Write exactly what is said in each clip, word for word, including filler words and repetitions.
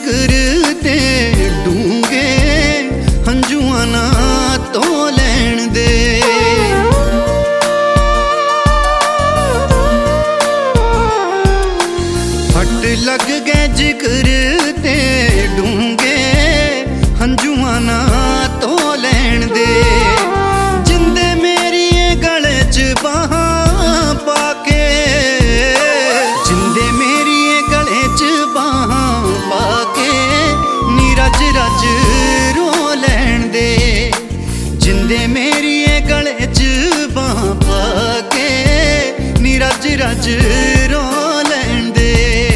जिगर ते डूंगे हंजुआं ना तो लैण दे। फट लग गए जिगर ते डूंगे हंजुआं ना तो लैण दे। जिंदे मेरी गले च बाहां पाके, जिंदे मेरी गले च बाहां पाके नी रज रज रो लैण दे। जिंदे मेरी गले च बाहां पाके नी रज रज रो लैण दे।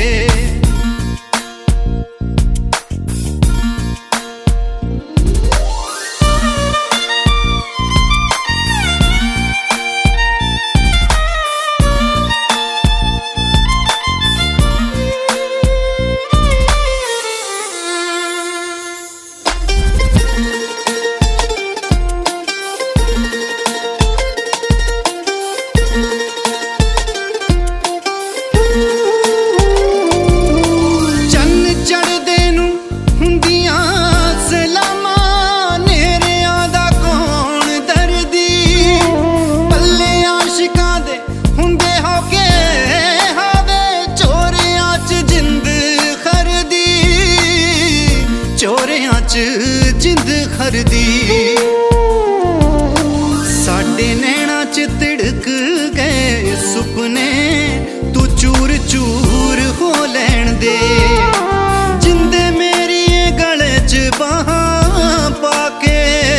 चोरियां च जिंद खरदी साडे नैना च तिड़क गए सुपने तू चूर चूर हो लैण दे। जिंदे मेरी गले च बाहां पाके,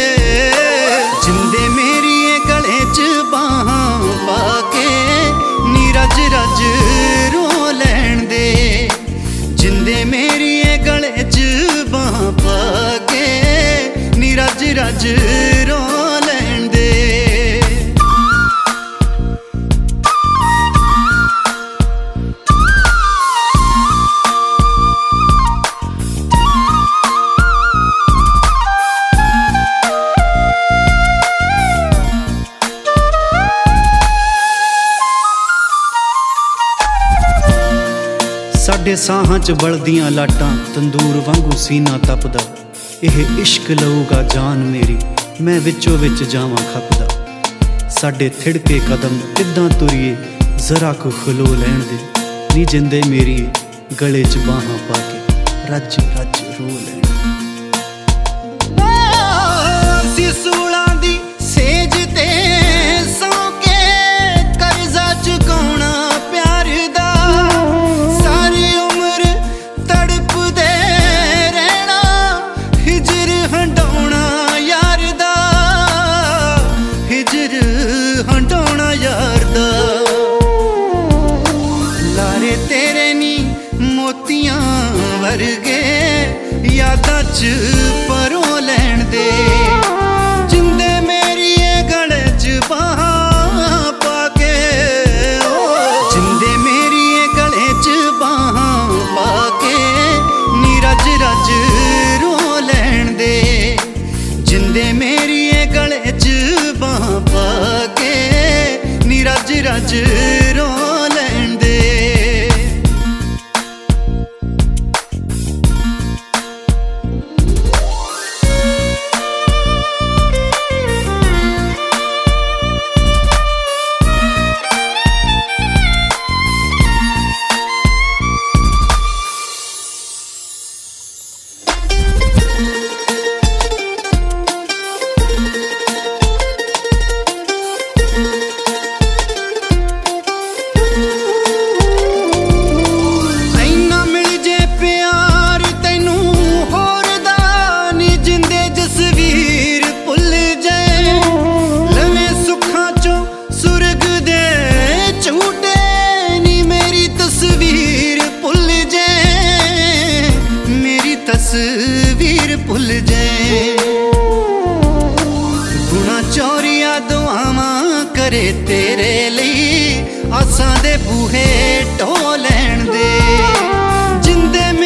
जिंदे मेरी गले च बाहां पाके नी रज रज रो लैण दे। जिंदे मेरी गले च बाहां पाके नी रज रज रो लैण दे। साडे साहां च बलदियां लाटां तंदूर वांगू सीना तपदा। एह इश्क लऊगा जान मेरी मैं विचों विच जावां खपदा। साडे थिड़के कदम किद्दां तुरीए जरा को खलो लैण दे। नी जिंदे मेरी गले च बाहां पाके रज रज रो लैण दे। सूलां दी सेज ते सौ के कर्जा चुकाउणा प्यार दा। सारी उम्र तड़प दे रहना हिजर हंडौना यार दा। हिजर हंडौना यार दा। लारे तेरे नी मोतियां वर्गे यादां च परो लैण दे। जिंदे मेरी गले च बाहां पाके, जिंदे मेरी गले च बाहां पाके नी रज रज रो लैण दे। जिंदे मेरी गले च बाहां पाके नी रज रज रो लैण दे। तस्वीर भुल जाए गुना चोरिया दुआवां करे तेरे लिए आसां दे बूहे ढो लैण दे। जिंदे